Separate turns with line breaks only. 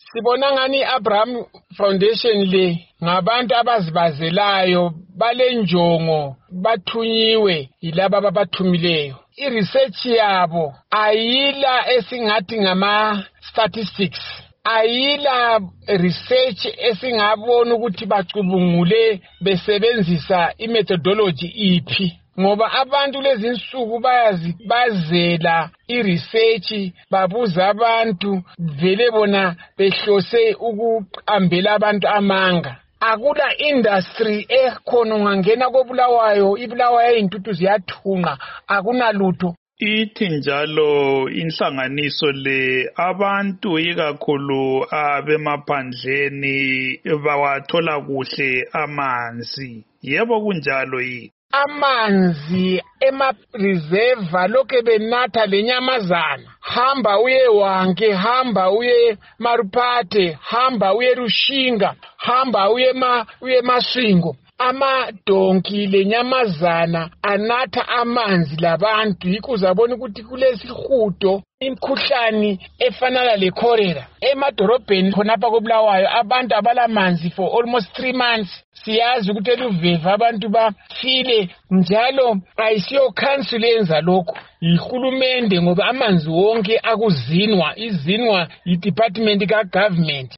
Sibona ngani Abraham Foundation le ngabantu abazibazelayo balenjongo bathunyiwe yilaba ababathumileyo. I-research yabo ayila esingathi ngama statistics, ayila research esingabona ukuthi bacubungule besebenzisa imethodology iphi, ngoba abantu lezi nsuku bazela i-research babuza abantu vele bona behlose ukuqambela abantu amanga. Akula industry ekhona ungangena koBulawayo, iBulawayo intuthu ziyathunqa, akunalutho.
Ithi njalo inhlanganiso le abantu ikakhulu abemaphandleni bawathola kuhle amanzi. Yebo kunjalo yini?
Amanzi ema-reserve lokhe benatha lenyamazana. Hamba uye Wanke, hamba uye Marupate, hamba uye Rushinga, hamba uye Masvingo. Amadonki lenyamazana anatha amanzi labantu, yikho uzabona ukuthi kulesihudo imkhuhlane efana le cholera. Emadorobheni khonapha koBulawayo abantu abalamanzi for almost 3 months. Siyazi ukuthi eluveva abantu bafile, njalo ayisiyo council yenza lokho, yihulumende, ngoba amanzi wonke akuzinwa, izinwa yi-department ka-government.